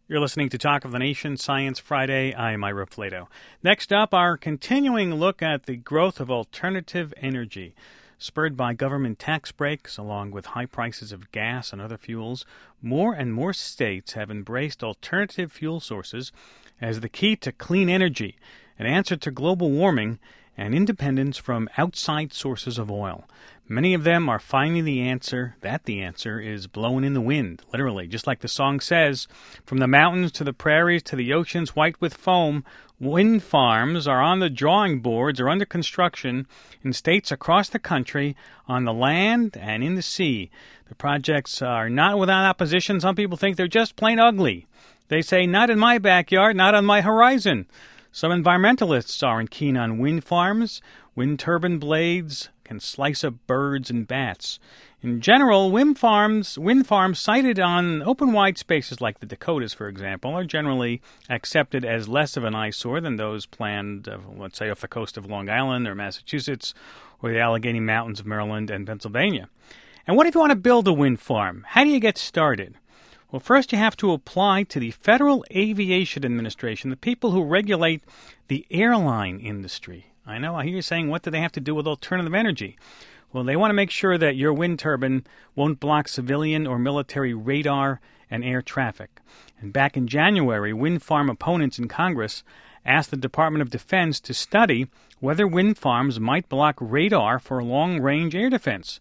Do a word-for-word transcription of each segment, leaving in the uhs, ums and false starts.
You're listening to Talk of the Nation, Science Friday. I'm Ira Flato. Next up, our continuing look at the growth of alternative energy. Spurred by government tax breaks, along with high prices of gas and other fuels, more and more states have embraced alternative fuel sources as the key to clean energy, an answer to global warming, and independence from outside sources of oil. Many of them are finding the answer, that the answer is blowing in the wind, literally. Just like the song says, from the mountains to the prairies to the oceans white with foam, wind farms are on the drawing boards or under construction in states across the country, on the land and in the sea. The projects are not without opposition. Some people think they're just plain ugly. They say, not in my backyard, not on my horizon. Some environmentalists aren't keen on wind farms. Wind turbine blades can slice up birds and bats. In general, wind farms, wind farms sited on open wide spaces like the Dakotas, for example, are generally accepted as less of an eyesore than those planned, uh, let's say, off the coast of Long Island or Massachusetts or the Allegheny Mountains of Maryland and Pennsylvania. And what if you want to build a wind farm? How do you get started? Well, first you have to apply to the Federal Aviation Administration, the people who regulate the airline industry. I know, I hear you saying, what do they have to do with alternative energy? Well, they want to make sure that your wind turbine won't block civilian or military radar and air traffic. And back in January, wind farm opponents in Congress asked the Department of Defense to study whether wind farms might block radar for long-range air defense.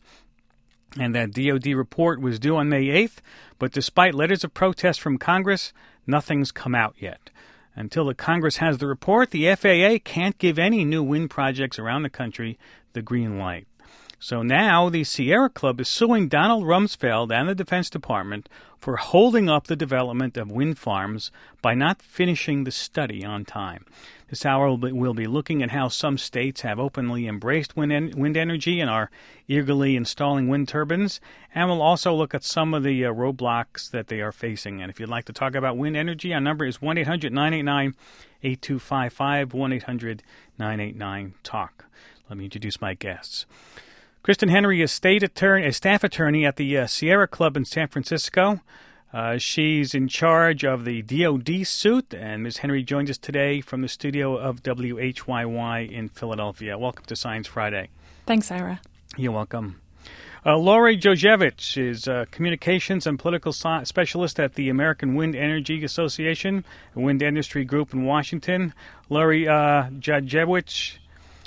And that D O D report was due on May eighth, but despite letters of protest from Congress, nothing's come out yet. Until the Congress has the report, the F A A can't give any new wind projects around the country the green light. So now the Sierra Club is suing Donald Rumsfeld and the Defense Department for holding up the development of wind farms by not finishing the study on time. This hour we'll be, we'll be looking at how some states have openly embraced wind, en- wind energy and are eagerly installing wind turbines, and we'll also look at some of the uh, roadblocks that they are facing. And if you'd like to talk about wind energy, our number is one eight hundred nine eight nine eight two five five, one eight hundred nine eight nine talk. Let me introduce my guests. Kristen Henry is state attorney, a staff attorney at the uh, Sierra Club in San Francisco. Uh, she's in charge of the D O D suit, and Miz Henry joins us today from the studio of W H Y Y in Philadelphia. Welcome to Science Friday. Thanks, Ira. You're welcome. Uh, Lori Djordjevic is a communications and political science specialist at the American Wind Energy Association, a wind industry group in Washington. Lori uh, Djordjevic...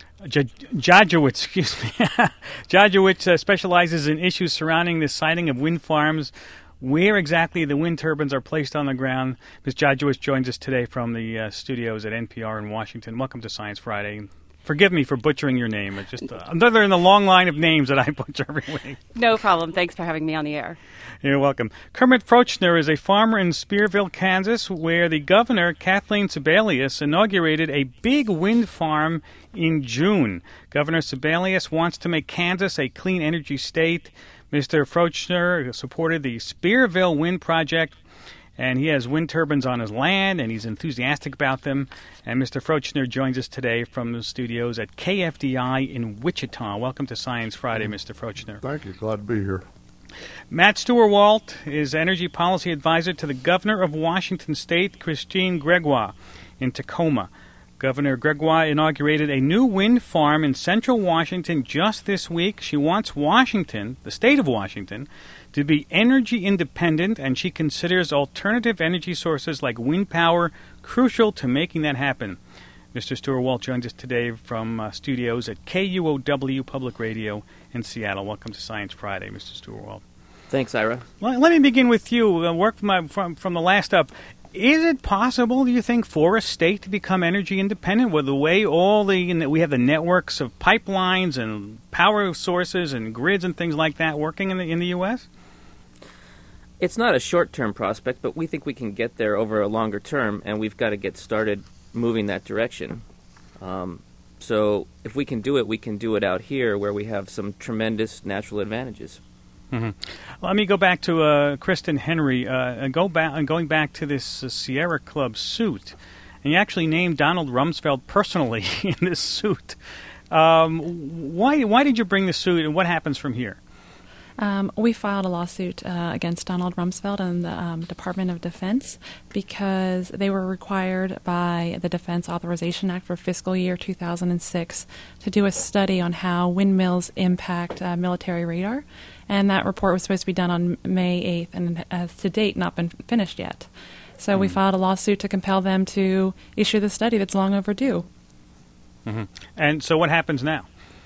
Djordjevic, excuse me. Djordjevic uh, specializes in issues surrounding the siting of wind farms, where exactly the wind turbines are placed on the ground. Miz Djordjevic joins us today from the uh, studios at N P R in Washington. Welcome to Science Friday. Forgive me for butchering your name. It's just uh, another in the long line of names that I butcher every week. No problem. Thanks for having me on the air. You're welcome. Kermit Frochner is a farmer in Spearville, Kansas, where the governor, Kathleen Sebelius, inaugurated a big wind farm in June. Governor Sebelius wants to make Kansas a clean energy state. Mister Frochner supported the Spearville Wind Project, and he has wind turbines on his land, and he's enthusiastic about them. And Mister Frochner joins us today from the studios at K F D I in Wichita. Welcome to Science Friday, Mister Frochner. Thank you. Glad to be here. Matt Steuerwalt is Energy Policy Advisor to the Governor of Washington State, Christine Gregoire, in Tacoma. Governor Gregoire inaugurated a new wind farm in central Washington just this week. She wants Washington, the state of Washington, to be energy independent, and she considers alternative energy sources like wind power crucial to making that happen. Mister Steuerwalt joins us today from uh, studios at K U O W Public Radio in Seattle. Welcome to Science Friday, Mister Steuerwalt. Thanks, Ira. Let, let me begin with you. Uh, work from, my, from, from the last up. Is it possible, do you think, for a state to become energy independent with the way all the we have the networks of pipelines and power sources and grids and things like that working in the in the U S? It's not a short-term prospect, but we think we can get there over a longer term, and we've got to get started moving that direction. Um, so if we can do it, we can do it out here where we have some tremendous natural advantages. Mm-hmm. Let me go back to uh, Kristen Henry. Uh, and go back and going back to this uh, Sierra Club suit, and you actually named Donald Rumsfeld personally in this suit. Um, why why did you bring the suit, and what happens from here? Um, we filed a lawsuit uh, against Donald Rumsfeld and the um, Department of Defense because they were required by the Defense Authorization Act for fiscal year two thousand six to do a study on how windmills impact uh, military radar. And that report was supposed to be done on May eighth and has to date not been finished yet. So mm-hmm. we filed a lawsuit to compel them to issue the study that's long overdue. Mm-hmm. And so what happens now?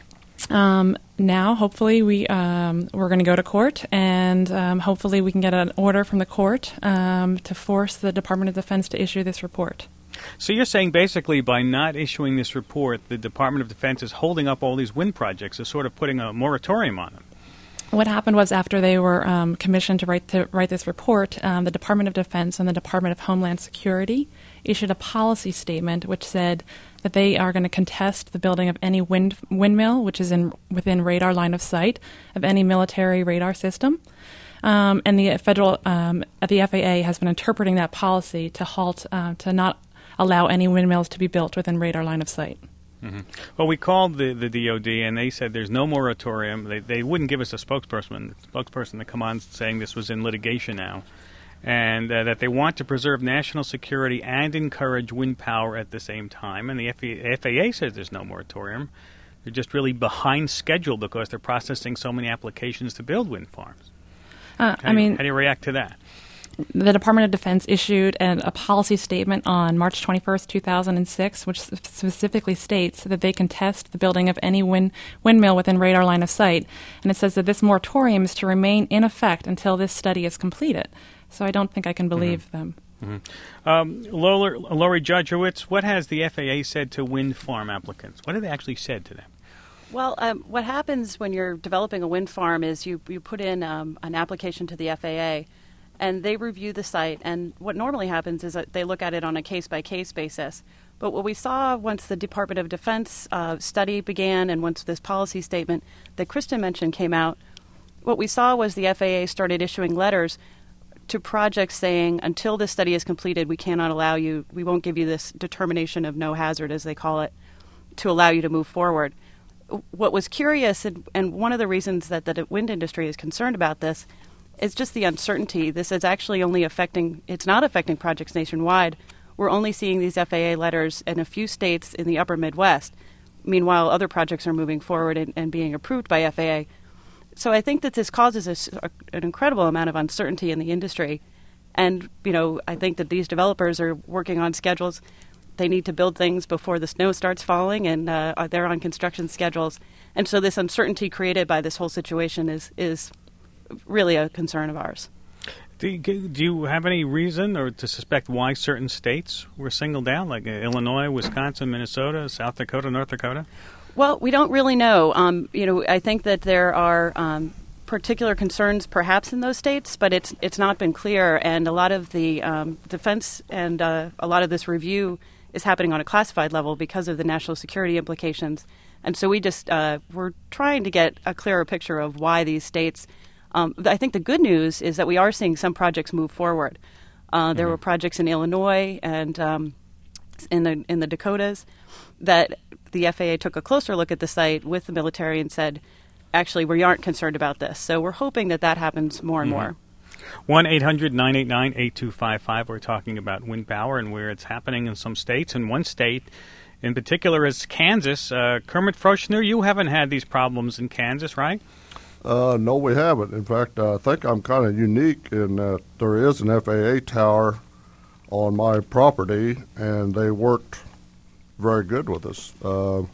Um, now, hopefully, we um, we're going to go to court, and um, hopefully, we can get an order from the court um, to force the Department of Defense to issue this report. So you're saying basically by not issuing this report, the Department of Defense is holding up all these wind projects, is sort of putting a moratorium on them. What happened was after they were um, commissioned to write to write this report, um, the Department of Defense and the Department of Homeland Security issued a policy statement which said that they are going to contest the building of any wind windmill which is in within radar line of sight of any military radar system. Um, and the federal um, the F A A has been interpreting that policy to halt uh, to not allow any windmills to be built within radar line of sight. Mm-hmm. Well, we called the, the D O D, and they said there's no moratorium. They they wouldn't give us a spokesperson, spokesperson to come on saying this was in litigation now, and uh, that they want to preserve national security and encourage wind power at the same time. And the F A A says there's no moratorium. They're just really behind schedule because they're processing so many applications to build wind farms. Uh, how I do mean, you, how do you react to that? The Department of Defense issued an, a policy statement on March twenty-first, two thousand six, which specifically states that they contest the building of any wind, windmill within radar line of sight. And it says that this moratorium is to remain in effect until this study is completed. So I don't think I can believe mm-hmm. them. Mm-hmm. Um, Lori, Lori Judgewitz, what has the F A A said to wind farm applicants? What have they actually said to them? Well, um, what happens when you're developing a wind farm is you, you put in um, an application to the F A A, and they review the site. And what normally happens is that they look at it on a case-by-case basis. But what we saw once the Department of Defense uh, study began and once this policy statement that Kristen mentioned came out, what we saw was the F A A started issuing letters to projects saying, until this study is completed, we cannot allow you, we won't give you this determination of no hazard, as they call it, to allow you to move forward. What was curious, and, and one of the reasons that the wind industry is concerned about this, is just the uncertainty. This is actually only affecting, it's not affecting projects nationwide. We're only seeing these F A A letters in a few states in the upper Midwest. Meanwhile, other projects are moving forward and, and being approved by F A A. So I think that this causes a, an incredible amount of uncertainty in the industry. And, you know, I think that these developers are working on schedules. They need to build things before the snow starts falling, and uh, they're on construction schedules. And so this uncertainty created by this whole situation is is really a concern of ours. Do you, do you have any reason or to suspect why certain states were singled out, like uh, Illinois, Wisconsin, Minnesota, South Dakota, North Dakota? Well, we don't really know. Um, you know, I think that there are um, particular concerns perhaps in those states, but it's it's not been clear. And a lot of the um, defense and uh, a lot of this review is happening on a classified level because of the national security implications. And so we just uh, we're trying to get a clearer picture of why these states. Um, I think the good news is that we are seeing some projects move forward. Uh, mm-hmm. There were projects in Illinois and um, in the in the Dakotas that the F A A took a closer look at the site with the military and said, actually, we aren't concerned about this. So we're hoping that that happens more and mm-hmm. more. one eight hundred nine eight nine eight two five five. We're talking about wind power and where it's happening in some states. And one state in particular is Kansas. Uh, Kermit Froschner, you haven't had these problems in Kansas, right? Uh, no, we haven't. In fact, I think I'm kind of unique in that there is an F A A tower on my property, and they worked very good with us. Uh,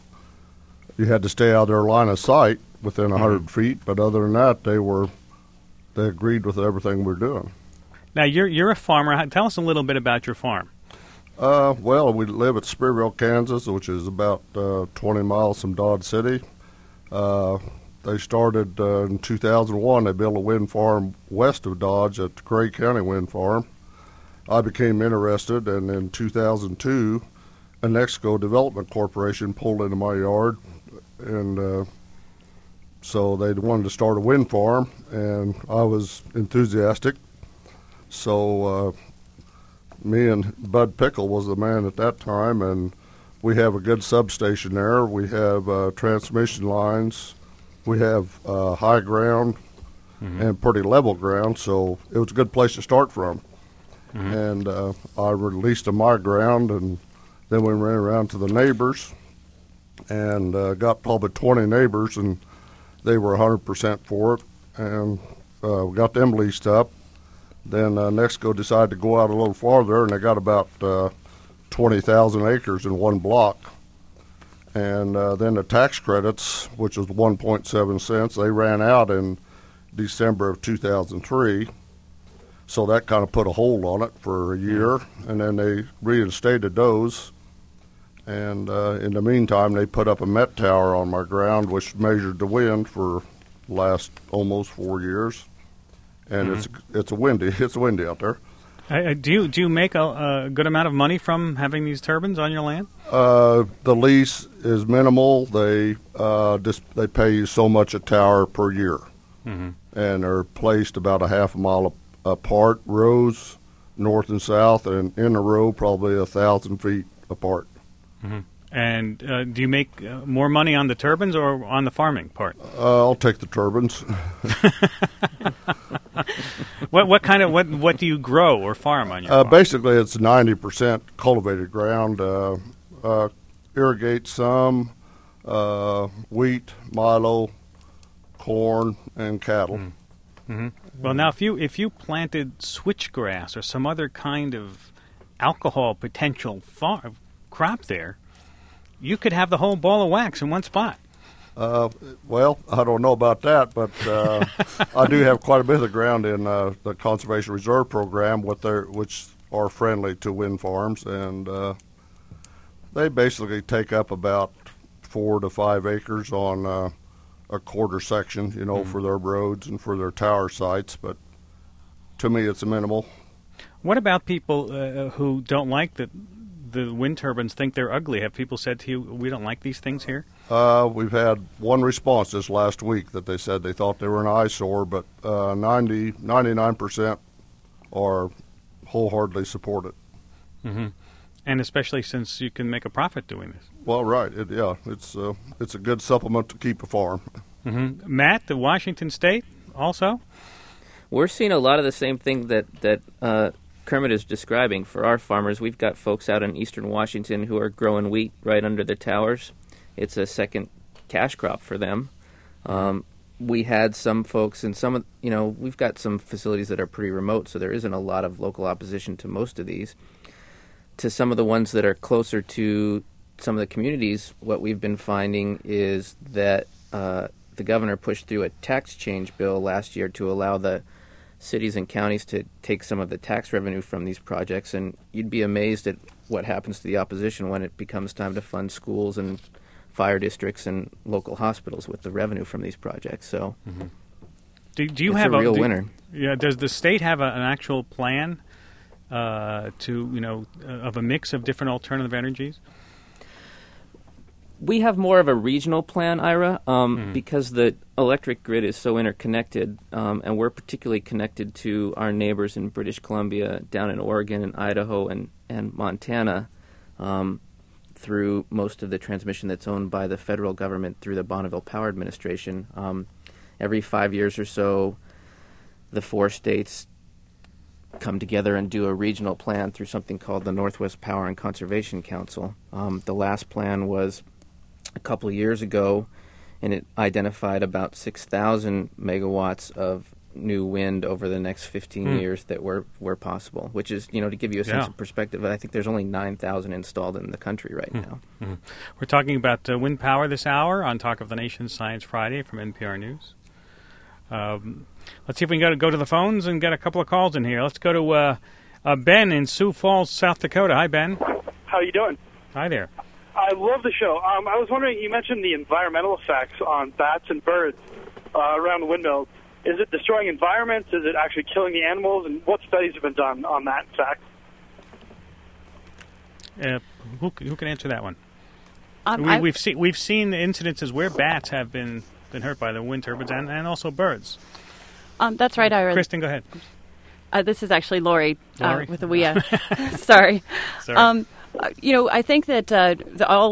you had to stay out of their line of sight within one hundred mm-hmm. feet, but other than that, they were they agreed with everything we're doing. Now, you're you're a farmer. Tell us a little bit about your farm. Uh, well, we live at Spearville, Kansas, which is about uh, twenty miles from Dodge City. Uh, They started uh, in two thousand one. They built a wind farm west of Dodge at the Cray County Wind Farm. I became interested, and in two thousand two, Anexco Development Corporation pulled into my yard, and uh, so they wanted to start a wind farm, and I was enthusiastic. So uh, me and Bud Pickle was the man at that time, and we have a good substation there. We have uh, transmission lines. We have uh, high ground mm-hmm. and pretty level ground, so it was a good place to start from. Mm-hmm. And uh, I released to my ground, and then we ran around to the neighbors and uh, got probably twenty neighbors, and they were one hundred percent for it, and uh, we got them leased up. Then uh, Nexco decided to go out a little farther, and they got about uh, twenty thousand acres in one block. And uh, then the tax credits, which was one point seven cents, they ran out in December of two thousand three. So that kind of put a hold on it for a year, and then they reinstated those. And uh, in the meantime, they put up a Met tower on my ground, which measured the wind for the last almost four years. And mm-hmm. it's it's a windy it's windy out there. Uh, do you do you make a, a good amount of money from having these turbines on your land? Uh, the lease is minimal. They uh, just they pay you so much a tower per year, mm-hmm. and they're placed about a half a mile apart, rows north and south, and in a row probably a thousand feet apart. Mm-hmm. And uh, do you make uh, more money on the turbines or on the farming part? Uh, I'll take the turbines. what what kind of what what do you grow or farm on your uh, farm? Basically, it's ninety percent cultivated ground. Uh, uh, irrigate some, uh, wheat, milo, corn, and cattle. Mm-hmm. Mm-hmm. Well, now if you if you planted switchgrass or some other kind of alcohol potential farm, crop there, you could have the whole ball of wax in one spot. Uh, well, I don't know about that, but uh, I do have quite a bit of ground in uh, the Conservation Reserve Program, with their, which are friendly to wind farms, and uh, they basically take up about four to five acres on uh, a quarter section, you know, mm. for their roads and for their tower sites. But to me, it's a minimal. What about people uh, who don't like the the wind turbines, think they're ugly? Have people said to you, we don't like these things here? Uh, we've had one response this last week that they said they thought they were an eyesore, but uh, ninety, ninety-nine percent are wholeheartedly support it. Mm-hmm. And especially since you can make a profit doing this. Well, right. It, yeah, it's, uh, it's a good supplement to keep a farm. Mm-hmm. Matt, the Washington State also? We're seeing a lot of the same thing that, that uh, Kermit is describing for our farmers. We've got folks out in eastern Washington who are growing wheat right under the towers. It's a second cash crop for them. Um, we had some folks in some of, you know, we've got some facilities that are pretty remote, so there isn't a lot of local opposition to most of these. To some of the ones that are closer to some of the communities, what we've been finding is that uh, the governor pushed through a tax change bill last year to allow the cities and counties to take some of the tax revenue from these projects, and you'd be amazed at what happens to the opposition when it becomes time to fund schools and fire districts and local hospitals with the revenue from these projects. So, mm-hmm. do, do you it's have a real do, winner? Yeah. Does the state have a, an actual plan uh, to you know uh, of a mix of different alternative energies? We have more of a regional plan, Ira, um, mm. because the electric grid is so interconnected, um, and we're particularly connected to our neighbors in British Columbia, down in Oregon and Idaho and, and Montana, um, through most of the transmission that's owned by the federal government through the Bonneville Power Administration. Um, every five years or so, the four states come together and do a regional plan through something called the Northwest Power and Conservation Council. Um, the last plan was a couple of years ago, and it identified about six thousand megawatts of new wind over the next fifteen mm. years that were, were possible, which is, you know, to give you a sense yeah. of perspective, I think there's only nine thousand installed in the country right mm. now. Mm. We're talking about uh, wind power this hour on Talk of the Nation Science Friday from N P R News. Um, let's see if we can go to, go to the phones and get a couple of calls in here. Let's go to uh, uh, Ben in Sioux Falls, South Dakota. Hi, Ben. How you doing? Hi there. I love the show. Um, I was wondering, you mentioned the environmental effects on bats and birds uh, around the windmills. Is it destroying environments? Is it actually killing the animals? And what studies have been done on that fact? Uh, who, who can answer that one? Um, we, we've seen we've seen the incidences where bats have been, been hurt by the wind turbines, and, and also birds. Um, that's right, Ira. Kristen, go ahead. Uh, this is actually Lori, Lori? Uh, with a we. Uh, sorry. Sorry. Um, Uh, you know, I think that uh, the, all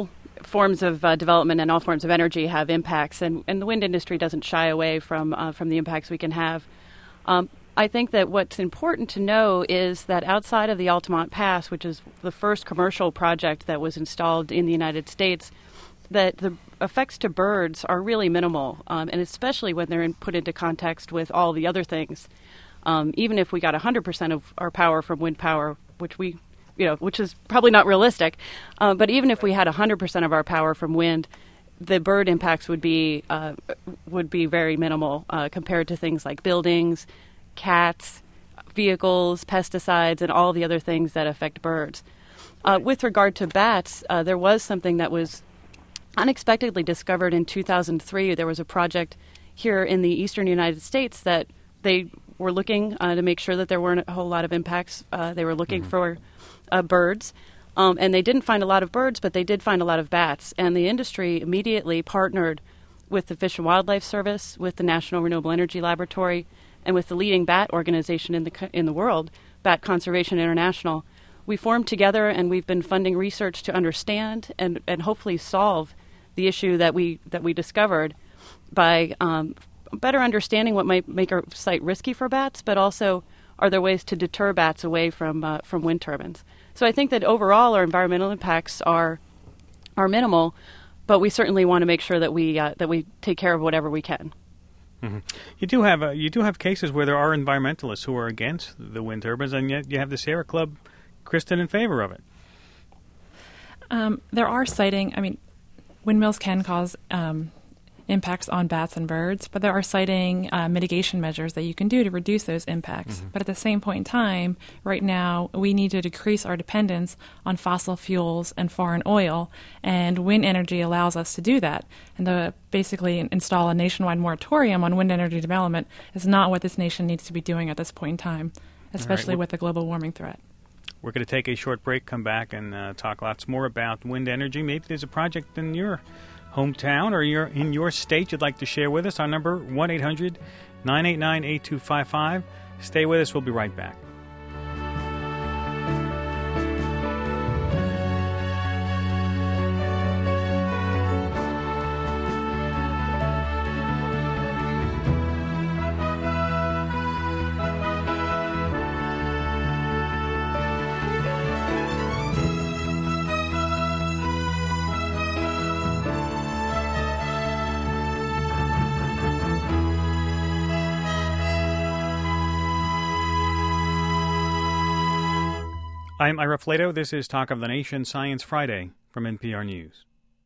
forms of uh, development and all forms of energy have impacts, and, and the wind industry doesn't shy away from uh, from the impacts we can have. Um, I think that what's important to know is that outside of the Altamont Pass, which is the first commercial project that was installed in the United States, that the effects to birds are really minimal, um, and especially when they're in, put into context with all the other things. Um, even if we got one hundred percent of our power from wind power, which we, you know, which is probably not realistic, uh, but even if we had one hundred percent of our power from wind, the bird impacts would be uh, would be very minimal uh, compared to things like buildings, cats, vehicles, pesticides, and all the other things that affect birds. Uh, with regard to bats, uh, there was something that was unexpectedly discovered in two thousand three. There was a project here in the eastern United States that they were looking uh, to make sure that there weren't a whole lot of impacts. Uh, they were looking mm-hmm. for uh, birds, um, and they didn't find a lot of birds, but they did find a lot of bats. And the industry immediately partnered with the Fish and Wildlife Service, with the National Renewable Energy Laboratory, and with the leading bat organization in the co- in the world, Bat Conservation International. We formed together, and we've been funding research to understand and, and hopefully solve the issue that we that we discovered by um, better understanding what might make our site risky for bats, but also are there ways to deter bats away from uh, from wind turbines. So I think that overall our environmental impacts are are minimal, but we certainly want to make sure that we uh, that we take care of whatever we can. Mm-hmm. You do have uh, you do have cases where there are environmentalists who are against the wind turbines, and yet you have the Sierra Club, Kristen, in favor of it. Um, there are sighting. I mean, windmills can cause um, impacts on bats and birds, but there are sighting uh, mitigation measures that you can do to reduce those impacts. Mm-hmm. But at the same point in time, right now, we need to decrease our dependence on fossil fuels and foreign oil, and wind energy allows us to do that. And to basically install a nationwide moratorium on wind energy development is not what this nation needs to be doing at this point in time, especially right. with the global warming threat. We're going to take a short break, come back, and uh, talk lots more about wind energy. Maybe there's a project in your hometown or your in your state you'd like to share with us. Our number, one eight hundred nine eight nine eight two five five. Stay with us. We'll be right back. I'm Ira Flato. This is Talk of the Nation Science Friday from N P R News.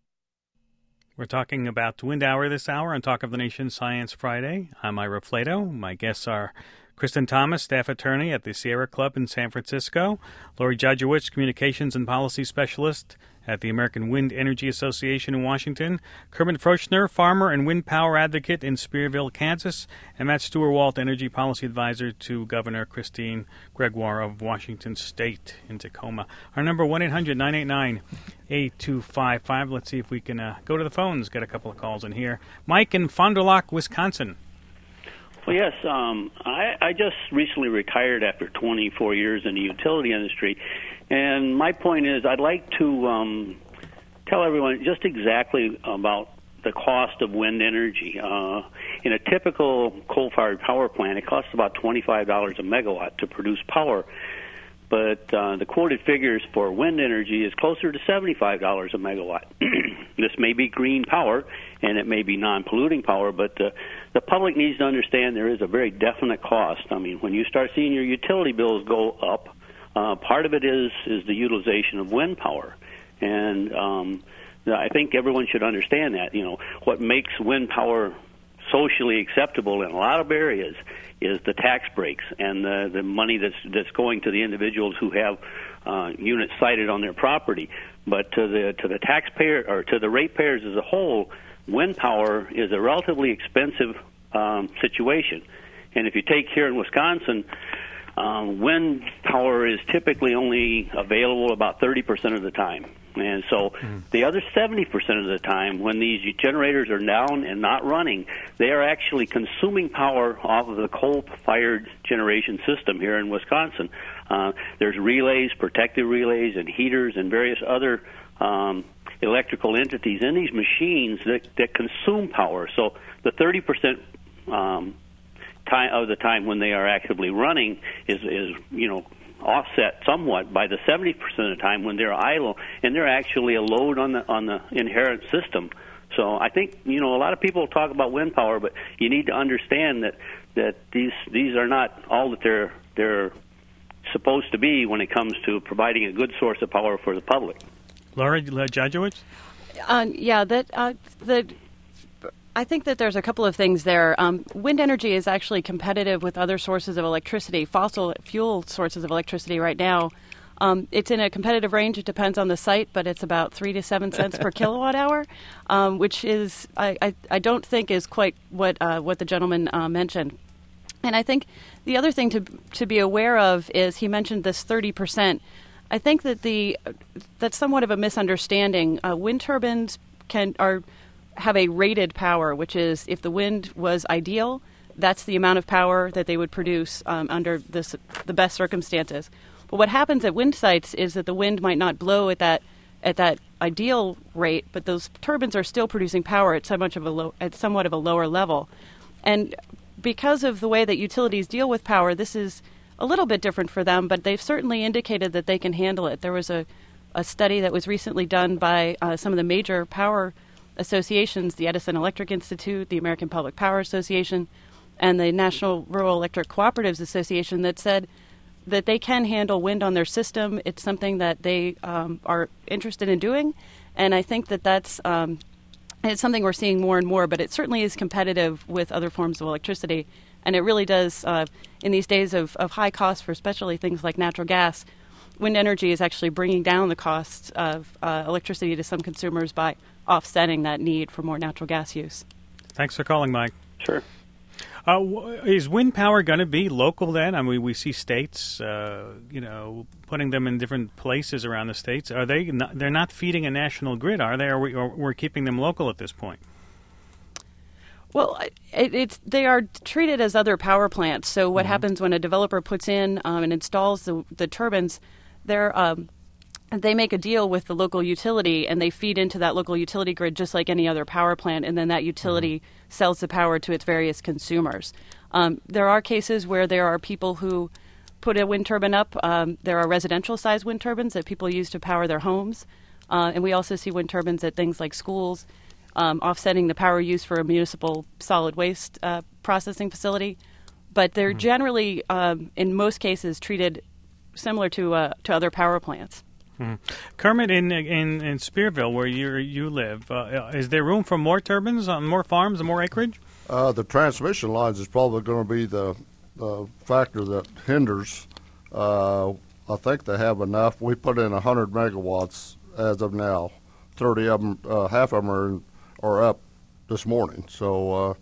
We're talking about Wind Hour this hour on Talk of the Nation Science Friday. I'm Ira Flato. My guests are Kristen Thomas, staff attorney at the Sierra Club in San Francisco, Lori Judgewicz, communications and policy specialist at the American Wind Energy Association in Washington, Kermit Froschner, farmer and wind power advocate in Spearville, Kansas, and Matt Steuerwalt, energy policy advisor to Governor Christine Gregoire of Washington State in Tacoma. Our number, one eight hundred nine eight nine eight two five five. Let's see if we can uh, go to the phones, get a couple of calls in here. Mike in Fond du Lac, Wisconsin. Well, yes, um, I, I just recently retired after twenty-four years in the utility industry, and my point is I'd like to um, tell everyone just exactly about the cost of wind energy. Uh, in a typical coal-fired power plant, it costs about twenty-five dollars a megawatt to produce power, but uh, the quoted figures for wind energy is closer to seventy-five dollars a megawatt. This may be green power, and it may be non-polluting power, but uh, the public needs to understand there is a very definite cost. I mean, when you start seeing your utility bills go up, uh, part of it is, is the utilization of wind power. And um, I think everyone should understand that. You know, what makes wind power socially acceptable in a lot of areas is the tax breaks and the, the money that's that's going to the individuals who have uh, units sited on their property. But to the to the taxpayer or to the ratepayers as a whole, wind power is a relatively expensive um, situation. And if you take here in Wisconsin, um, wind power is typically only available about thirty percent of the time. And so mm. the other seventy percent of the time, when these generators are down and not running, they are actually consuming power off of the coal-fired generation system here in Wisconsin. Uh, there's relays, protective relays, and heaters and various other um, electrical entities in these machines that, that consume power. So the thirty percent um, time of the time when they are actively running is, is you know, offset somewhat by the seventy percent of the time when they're idle, and they're actually a load on the on the inherent system. So I think, you know, a lot of people talk about wind power, but you need to understand that, that these these are not all that they're they're supposed to be when it comes to providing a good source of power for the public. Laura Jajowicz? Uh, yeah, that uh, the. I think that there's a couple of things there. Um, wind energy is actually competitive with other sources of electricity, fossil fuel sources of electricity right now. Um, it's in a competitive range. It depends on the site, but it's about three to seven cents per kilowatt hour, um, which is I, I, I don't think is quite what uh, what the gentleman uh, mentioned. And I think the other thing to to be aware of is he mentioned this thirty percent. I think that the that's somewhat of a misunderstanding. Uh, wind turbines can are have a rated power, which is if the wind was ideal, that's the amount of power that they would produce um, under this, the best circumstances. But what happens at wind sites is that the wind might not blow at that at that ideal rate, but those turbines are still producing power at so much of a low, at somewhat of a lower level. And because of the way that utilities deal with power, this is a little bit different for them, but they've certainly indicated that they can handle it. There was a, a study that was recently done by uh, some of the major power associations, the Edison Electric Institute, the American Public Power Association, and the National Rural Electric Cooperatives Association, that said that they can handle wind on their system. It's something that they um, are interested in doing, and I think that that's um, it's something we're seeing more and more, but it certainly is competitive with other forms of electricity, and it really does, uh, in these days of, of high costs for especially things like natural gas, wind energy is actually bringing down the costs of uh, electricity to some consumers by offsetting that need for more natural gas use. Thanks for calling, Mike. Sure. Uh, is wind power going to be local then? I mean, we see states, uh, you know, putting them in different places around the states. Are they? Not, they're not feeding a national grid, are they? Or, we, or we're keeping them local at this point? Well, it, it's they are treated as other power plants. So what mm-hmm. happens when a developer puts in um, and installs the, the turbines? They're um, they make a deal with the local utility, and they feed into that local utility grid just like any other power plant, and then that utility mm-hmm. sells the power to its various consumers. Um, there are cases where there are people who put a wind turbine up. Um, there are residential-sized wind turbines that people use to power their homes, uh, and we also see wind turbines at things like schools, um, offsetting the power use for a municipal solid waste uh, processing facility. But they're mm-hmm. generally, um, in most cases, treated similar to uh, to other power plants. Mm-hmm. Kermit, in in in Spearville, where you you live, uh, is there room for more turbines on more farms and more acreage? Uh, the transmission lines is probably going to be the, the factor that hinders. Uh, I think they have enough. We put in one hundred megawatts as of now. thirty of them, uh, half of them are, in, are up this morning. So, uh,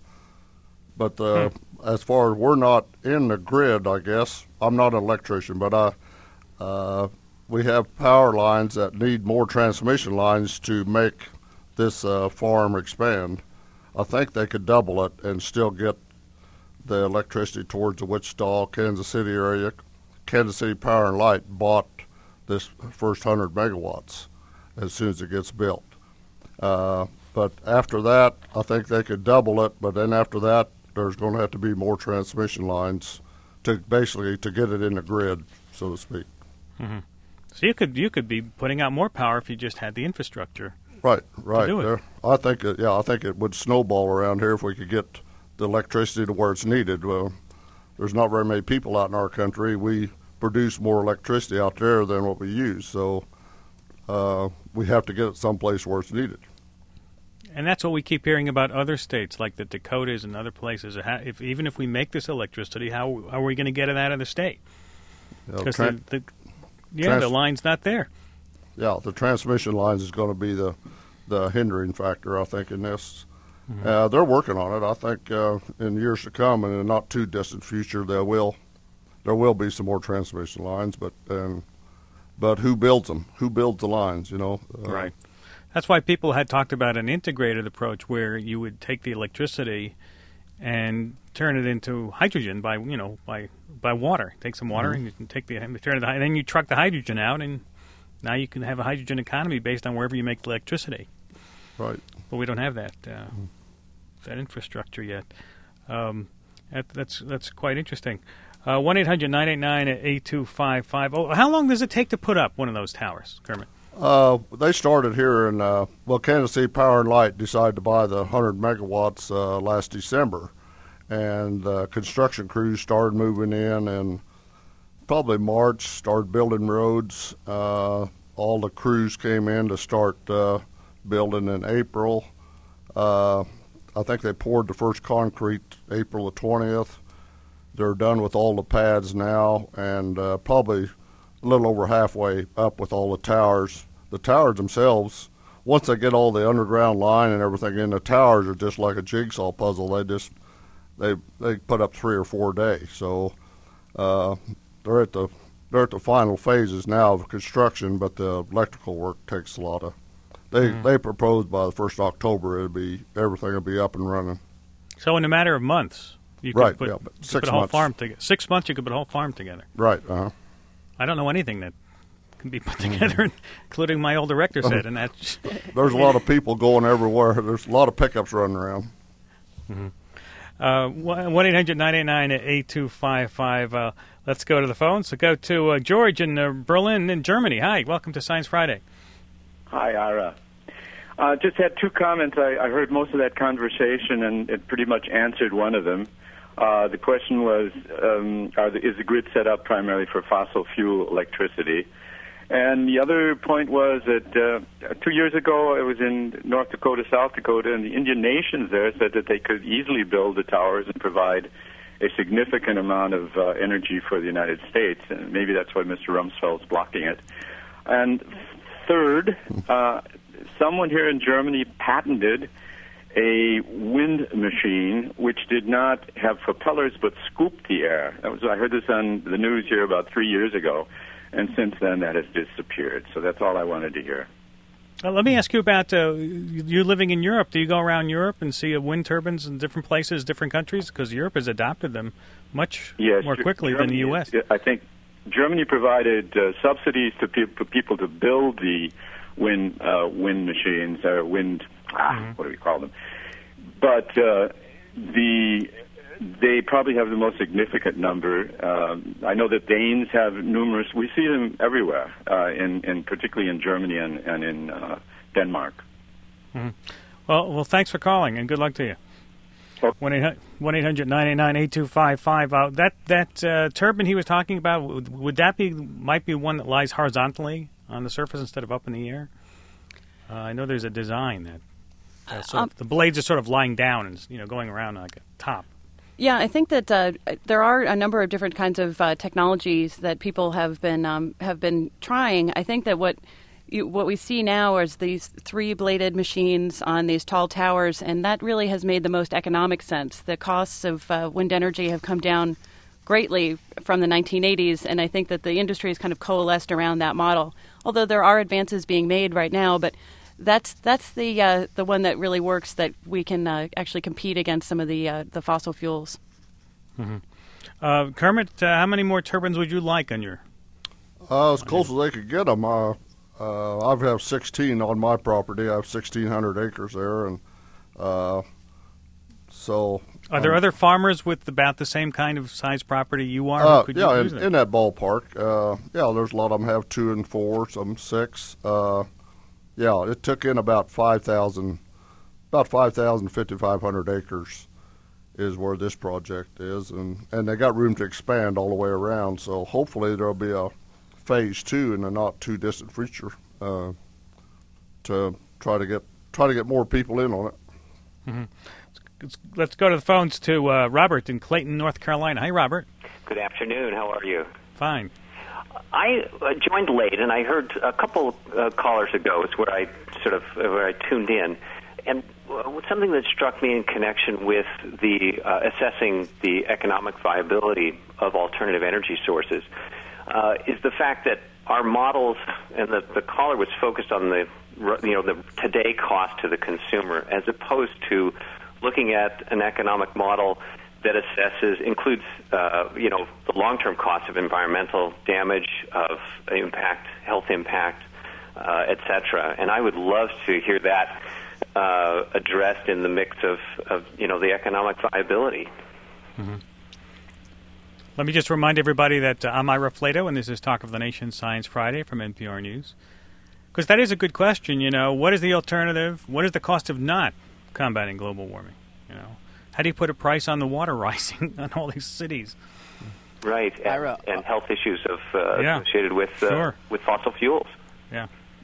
but uh, hmm. as far as we're not in the grid, I guess, I'm not an electrician, but I, uh, we have power lines that need more transmission lines to make this uh, farm expand. I think they could double it and still get the electricity towards the Wichita, Kansas City area. Kansas City Power and Light bought this first one hundred megawatts as soon as it gets built. Uh, but after that, I think they could double it, but then after that, there's going to have to be more transmission lines to basically to get it in the grid, so to speak. Mm-hmm. So you could you could be putting out more power if you just had the infrastructure. Right, right. To do it. There, I think, it, yeah, I think it would snowball around here if we could get the electricity to where it's needed. Well, there's not very many people out in our country. We produce more electricity out there than what we use, so uh, we have to get it someplace where it's needed. And that's what we keep hearing about other states, like the Dakotas and other places. How, if, even if we make this electricity, how, how are we going to get it out of the state? Because you know, the, the, yeah, trans- the line's not there. Yeah, the transmission lines is going to be the, the hindering factor, I think, in this. Mm-hmm. Uh, they're working on it. I think uh, in years to come, and in a not too distant future, there will there will be some more transmission lines. But um, but who builds them? Who builds the lines? You know, uh, right. That's why people had talked about an integrated approach where you would take the electricity and turn it into hydrogen by you know by by water. Take some water mm-hmm. and you can take the turn it, and then you truck the hydrogen out and Now you can have a hydrogen economy based on wherever you make the electricity. Right. But we don't have that uh, that infrastructure yet. Um, that, that's that's quite interesting. Uh, one eight hundred nine eight nine eight two five five. Oh, how long does it take to put up one of those towers, Kermit? Uh, they started here in, uh, well, Kansas City Power and Light decided to buy the one hundred megawatts uh, last December. And uh, construction crews started moving in in probably March, started building roads. Uh, all the crews came in to start uh, building in April. Uh, I think they poured the first concrete April the twentieth. They're done with all the pads now, and uh, probably a little over halfway up with all the towers. The towers themselves, once they get all the underground line and everything in, the towers are just like a jigsaw puzzle. They just they they put up three or four a day. So uh, they're at the they're at the final phases now of construction, but the electrical work takes a lot of. They mm-hmm. they proposed by the first of October it'll be everything will be up and running. So in a matter of months, you could right, put, yeah, you could six put a whole months. farm together. Six months, you could put a whole farm together. Right. Uh-huh. I don't know anything that can be put together, including my old director said, and that's. There's a lot of people going everywhere. There's a lot of pickups running around. Mm-hmm. Uh, one eight hundred nine eight nine eight two five five. Uh, let's go to the phone. So go to uh, George in uh, Berlin, in Germany. Hi, welcome to Science Friday. Hi, Ira. Uh, just had two comments. I, I heard most of that conversation, and it pretty much answered one of them. Uh, the question was, um, are the, is the grid set up primarily for fossil fuel electricity? And the other point was that uh, two years ago, I was in North Dakota, South Dakota, and the Indian nations there said that they could easily build the towers and provide a significant amount of uh, energy for the United States. And maybe that's why Mister Rumsfeld's blocking it. And third, uh, someone here in Germany patented a wind machine which did not have propellers but scooped the air. That was, I heard this on the news here about three years ago. And since then, that has disappeared. So that's all I wanted to hear. Well, let me ask you about uh, you living in Europe. Do you go around Europe and see uh, wind turbines in different places, different countries? Because Europe has adopted them much yes, more quickly Germany, than the U S. I think Germany provided uh, subsidies to pe- for people to build the wind uh, wind machines, or wind, ah, mm-hmm. what do we call them? But uh, the... They probably have the most significant number. Um, I know that Danes have numerous. We see them everywhere, uh, in, in particularly in Germany and, and in uh, Denmark. Mm-hmm. Well, well, thanks for calling, and good luck to you. One eight hundred nine eight nine eight two five five. Uh, that that uh, turbine he was talking about, would, would that be might be one that lies horizontally on the surface instead of up in the air? Uh, I know there's a design that uh, sort um, of, the blades are sort of lying down and you know going around like a top. Yeah, I think that uh, there are a number of different kinds of uh, technologies that people have been um, have been trying. I think that what you, what we see now is these three-bladed machines on these tall towers, and that really has made the most economic sense. The costs of uh, wind energy have come down greatly from the nineteen eighties, and I think that the industry has kind of coalesced around that model. Although there are advances being made right now, but That's that's the uh, the one that really works. That we can uh, actually compete against some of the uh, the fossil fuels. Mm-hmm. Uh, Kermit, uh, how many more turbines would you like on your? Uh, as close as they could get them. Uh, uh, I have sixteen on my property. I have sixteen hundred acres there, and uh, so. Are there um, other farmers with about the same kind of size property you are? Uh, could yeah, you in, use in that ballpark. Uh, yeah, there's a lot of them have two and four, some six. Uh, Yeah, it took in about five thousand, about five thousand fifty-five hundred acres, is where this project is, and, and they got room to expand all the way around. So hopefully there'll be a phase two in the not too distant future uh, to try to get try to get more people in on it. Mm-hmm. Let's, let's go to the phones to uh, Robert in Clayton, North Carolina. Hi, Robert. Good afternoon. How are you? Fine. I uh, joined late, and I heard a couple uh, callers ago is where I sort of uh, where I tuned in, and uh, something that struck me in connection with the uh, assessing the economic viability of alternative energy sources uh, is the fact that our models, and the, the caller was focused on the you know the today cost to the consumer, as opposed to looking at an economic model that assesses, includes, uh, you know, the long-term cost of environmental damage, of impact, health impact, uh, et cetera. And I would love to hear that uh, addressed in the mix of, of, you know, the economic viability. Mm-hmm. Let me just remind everybody that uh, I'm Ira Flato, and this is Talk of the Nation Science Friday from N P R News. Because that is a good question, you know. What is the alternative? What is the cost of not combating global warming? You know, how do you put a price on the water rising on all these cities? Right, and, Ira, and health issues of uh, yeah, associated with uh, sure. with fossil fuels. Yeah.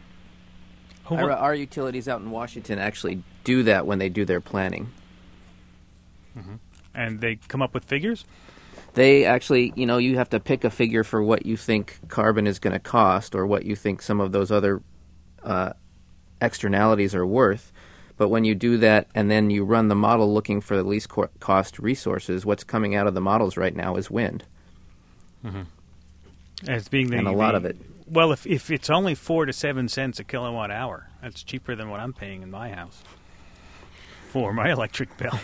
Ira, our utilities out in Washington actually do that when they do their planning. Mm-hmm. And they come up with figures? They actually, you know, you have to pick a figure for what you think carbon is going to cost or what you think some of those other uh, externalities are worth. But when you do that and then you run the model looking for the least co- cost resources, what's coming out of the models right now is wind. Mm-hmm. As being the, and a the, lot of it. Well, if if it's only four to seven cents a kilowatt hour, that's cheaper than what I'm paying in my house for my electric bill.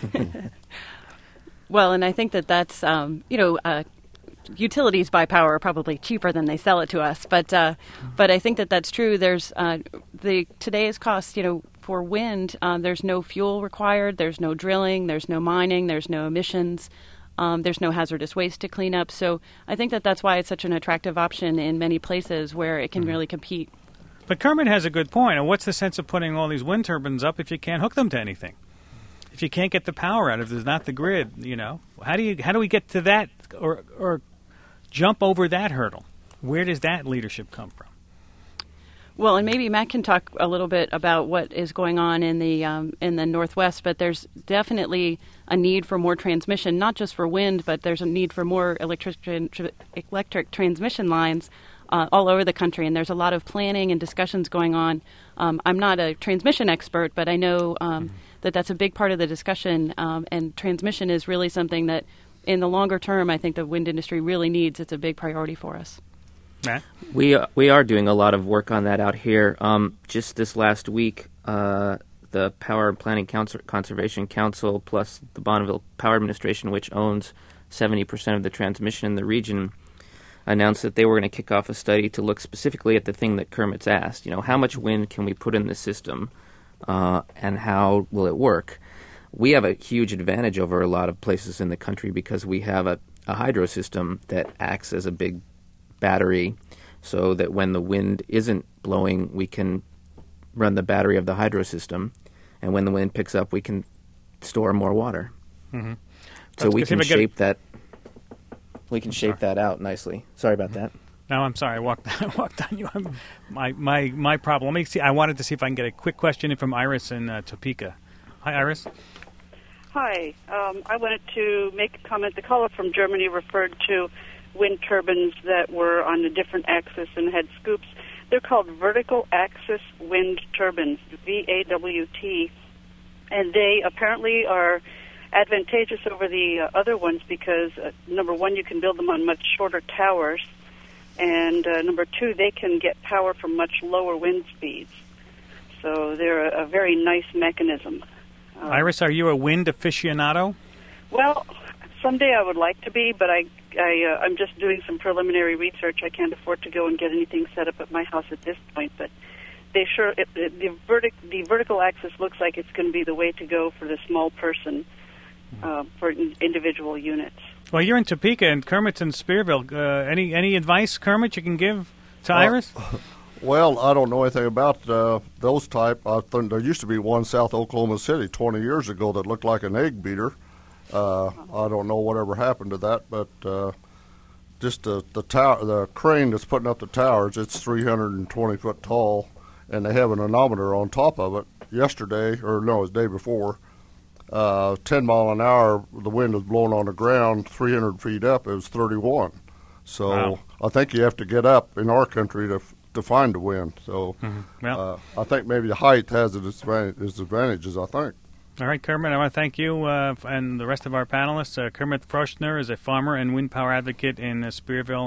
Well, and I think that that's, um, you know, uh, utilities buy power are probably cheaper than they sell it to us. But uh, but I think that that's true. There's uh, the today's cost, you know, for wind, uh, there's no fuel required. There's no drilling. There's no mining. There's no emissions. Um, there's no hazardous waste to clean up. So I think that that's why it's such an attractive option in many places where it can mm-hmm. really compete. But Kermit has a good point. And what's the sense of putting all these wind turbines up if you can't hook them to anything? If you can't get the power out, if there's not the grid, you know, how do you how do we get to that or or jump over that hurdle? Where does that leadership come from? Well, and maybe Matt can talk a little bit about what is going on in the um, in the Northwest, but there's definitely a need for more transmission, not just for wind, but there's a need for more electric electric transmission lines uh, all over the country, and there's a lot of planning and discussions going on. Um, I'm not a transmission expert, but I know um, mm-hmm. that that's a big part of the discussion, um, and transmission is really something that in the longer term I think the wind industry really needs. It's a big priority for us. Matt? We uh, we are doing a lot of work on that out here. Um, just this last week, uh, the Power and Planning Council, Conservation Council plus the Bonneville Power Administration, which owns seventy percent of the transmission in the region, announced that they were going to kick off a study to look specifically at the thing that Kermit's asked. You know, how much wind can we put in the system, uh, and how will it work? We have a huge advantage over a lot of places in the country because we have a, a hydro system that acts as a big battery, so that when the wind isn't blowing, we can run the battery of the hydro system, and when the wind picks up, we can store more water. Mm-hmm. So we can shape that. We can shape that out nicely. Sorry about that. No, I'm sorry. I walked, I walked on you. I'm, my my my problem. Let me see. I wanted to see if I can get a quick question in from Iris in uh, Topeka. Hi, Iris. Hi. Um, I wanted to make a comment. The caller from Germany referred to wind turbines that were on a different axis and had scoops. They're called vertical axis wind turbines, V A W T, and they apparently are advantageous over the uh, other ones because, uh, number one, you can build them on much shorter towers, and uh, number two, they can get power from much lower wind speeds. So they're a, a very nice mechanism. Um, Iris, are you a wind aficionado? Well, someday I would like to be, but I, I, uh, I'm just doing some preliminary research. I can't afford to go and get anything set up at my house at this point, but they sure it, it, the, vertic, the vertical axis looks like it's going to be the way to go for the small person, uh, for in, individual units. Well, you're in Topeka and Kermit's in Spearville. Uh, any any advice, Kermit, you can give to uh, Iris? Well, I don't know anything about uh, those type. I think there used to be one south Oklahoma City twenty years ago that looked like an egg beater. Uh, I don't know whatever happened to that, but uh, just the the tower, the crane that's putting up the towers, it's three hundred twenty foot tall, and they have an anemometer on top of it. Yesterday, or no, it was the day before, uh, ten mile an hour, the wind was blowing on the ground, three hundred feet up, it was thirty-one. So wow. I think you have to get up in our country to to find the wind. So mm-hmm. well, uh, I think maybe the height has its advantages, I think. All right, Kermit, I want to thank you uh, and the rest of our panelists. Uh, Kermit Froschner is a farmer and wind power advocate in uh, Spearville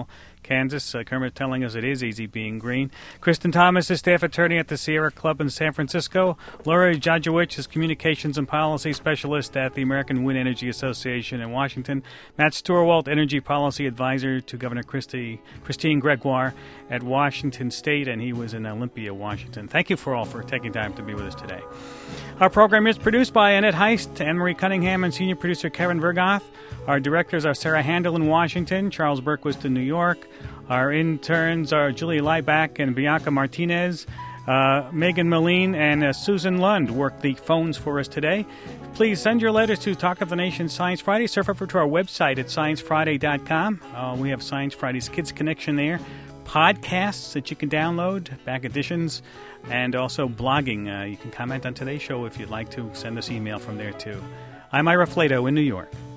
Kansas. Uh, Kermit telling us it is easy being green. Kristen Thomas is staff attorney at the Sierra Club in San Francisco. Laura Jajowicz is communications and policy specialist at the American Wind Energy Association in Washington. Matt Steuerwalt, energy policy advisor to Governor Christie, Christine Gregoire at Washington State, and he was in Olympia, Washington. Thank you for all for taking time to be with us today. Our program is produced by Annette Heist, Anne-Marie Cunningham, and senior producer Karen Vergoth. Our directors are Sarah Handel in Washington, Charles Berquist in New York. Our interns are Julie Lieback and Bianca Martinez. Uh, Megan Moline and uh, Susan Lund worked the phones for us today. Please send your letters to Talk of the Nation Science Friday. Surf over to our website at science friday dot com. Uh, we have Science Friday's Kids Connection there. Podcasts that you can download, back editions, and also blogging. Uh, you can comment on today's show if you'd like to. Send us email from there, too. I'm Ira Flato in New York.